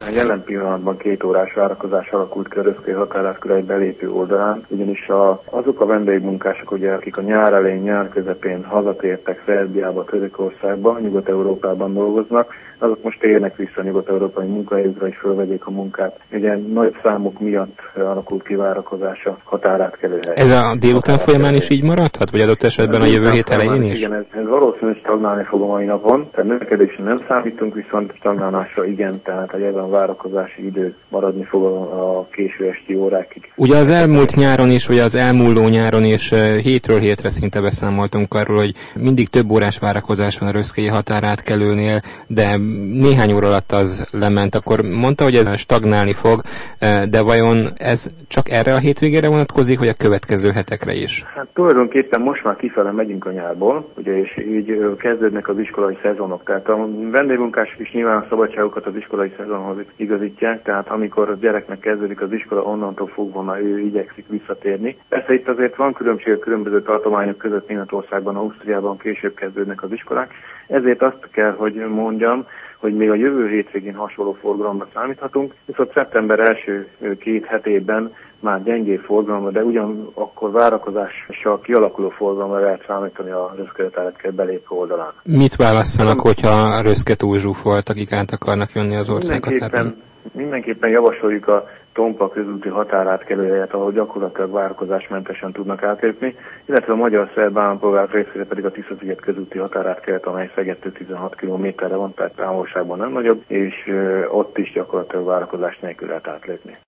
Jelen pillanatban 2 órás várakozás alakult ki a Röszkei határátkelő egy belépő oldalán, ugyanis azok a vendégmunkások, ugye, akik a nyár elején, nyár közepén hazatértek Szerbiába, Törökországba, Nyugat-Európában dolgoznak, azok most térnek vissza a nyugat-európai munkahelyükre, és fölvegyék a munkát. Ugye nagy számok miatt alakult ki várakozás a határátkelőhely. Ez a délután folyamán is így maradhat? Vagy adott esetben a jövő hét elején is? Igen, ez valószínűleg stagnálni fog a mai napon. Tehát növekedésre nem számítunk, viszont stagnálásra igen, tehát a várakozási idő maradni fog a késő esti órákig. Ugye az elmúlt nyáron is, vagy az elmúló nyáron is hétről hétre szinte beszámoltunk arról, hogy mindig több órás várakozás van a röszkei határátkelőnél, de néhány óra alatt az lement. Akkor mondta, hogy ez stagnálni fog, de vajon ez csak erre a hétvégére vonatkozik, vagy a következő hetekre is? Hát tulajdonképpen most már kifele megyünk a nyárból, ugye, és így kezdődnek az iskolai szezonok. Tehát a vendégmunkások is nyilván a szabadságokat az iskolai szezonhoz igazítják, tehát amikor a gyereknek kezdődik az iskola, onnantól fogva ő igyekszik visszatérni. Persze itt azért van különbség a különböző tartományok között, Németországban, Ausztriában később kezdődnek az iskolák. Ezért azt kell, hogy mondjam, hogy még a jövő hétvégén hasonló forgalomra számíthatunk, viszont szeptember első 2 hetében már gyengébb forgalomra, de ugyanakkor várakozással kialakuló forgalomra lehet számítani a Röszke határátkelő belépő oldalán. Mit válasszanak, hogyha Röszke túlzsúfolt, akik át akarnak jönni az ország határán? Mindenképpen javasoljuk a Tompa közúti határátkelőhelyet, ahol gyakorlatilag várakozásmentesen tudnak átlépni, illetve a magyar-szerb állampolgárok részére pedig a Tisza-sziget közúti határátkelőt, amely Szegedtől 16 km-re van, tehát távolságban nem nagyobb, és ott is gyakorlatilag várakozás nélkül lehet átlépni.